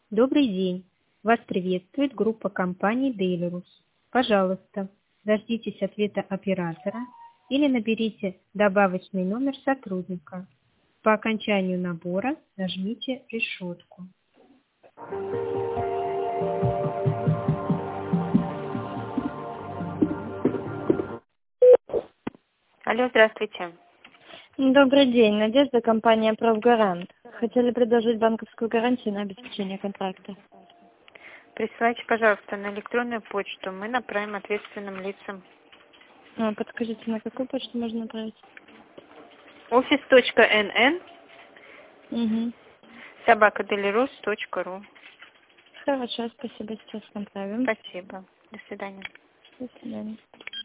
Добрый день! Вас приветствует группа компаний Deliverus. Пожалуйста, дождитесь ответа оператора или наберите добавочный номер сотрудника. По окончанию набора нажмите решетку. Алло, здравствуйте. Добрый день. Надежда, компания «Профгарант». Хотели предложить банковскую гарантию на обеспечение контракта. Присылайте, пожалуйста, на электронную почту. Мы направим ответственным лицам. Подскажите, на какую почту можно направить? office.nn Угу. @deliverus.ru. Хорошо, спасибо, сейчас направим. Спасибо. До свидания. До свидания.